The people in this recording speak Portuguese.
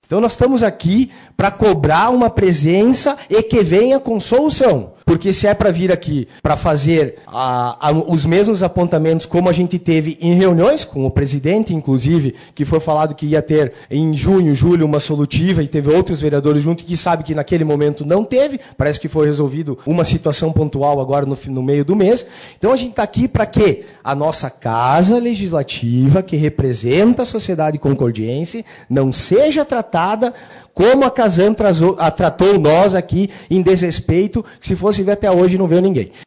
Então nós estamos aqui para cobrar uma presença e que venha com solução. Porque se é para vir aqui para fazer os mesmos apontamentos como a gente teve em reuniões com o presidente, inclusive, que foi falado que ia ter em junho, julho, uma solutiva, e teve outros vereadores junto que sabe que naquele momento não teve, parece que foi resolvido uma situação pontual agora no meio do mês. Então a gente está aqui para que a nossa casa legislativa, que representa a sociedade concordiense, não seja tratada como a Casan tratou nós aqui em desrespeito, se fosse ver até hoje não veio ninguém.